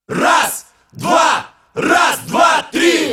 Раз, два, раз, два, три.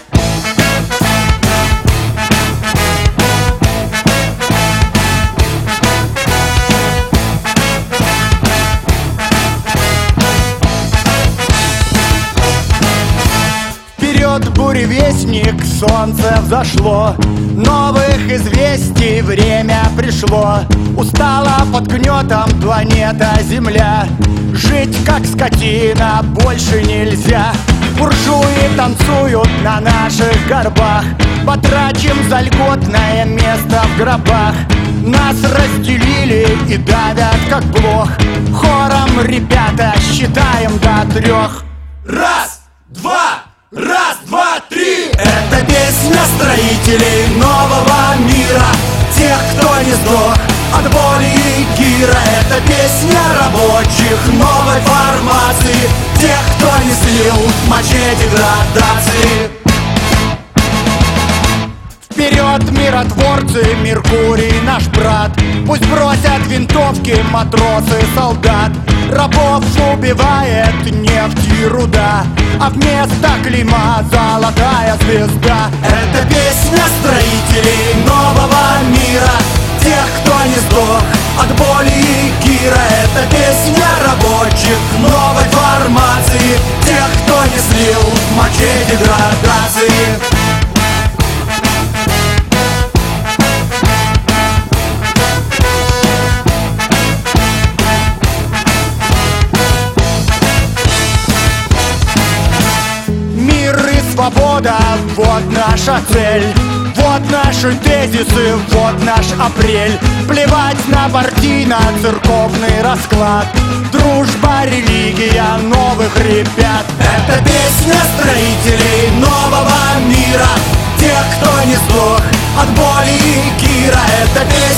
Вперед, буревестник, солнце взошло, новых известий время пришло. Устала под гнетом планета Земля, жить как скотина больше нельзя. Буржуи танцуют на наших горбах, потрачим за льготное место в гробах. Нас разделили и давят как блох, хором, ребята, считаем до 3. Раз, два, раз, два, три. Это песня строителей нового мира, тех, кто не сдох от боли и гира. Это песня рабочих новой формации, тех, кто не слил мачете градации. Вперед, миротворцы, Меркурий наш брат, пусть бросят винтовки матросы, солдат. Рабов убивает нефть и руда, а вместо клейма золотая звезда. Это песня строителей нового мира, тех, кто не сдох от боли и гира. Это песня рабочих новой формации, тех, кто не слил мачете градации. Свобода, вот наша цель, вот наши тезисы, вот наш апрель. Плевать на партийно-церковный расклад, дружба, религия новых ребят. Это песня строителей нового мира, тех, кто не сдох от боли и гира. Это песня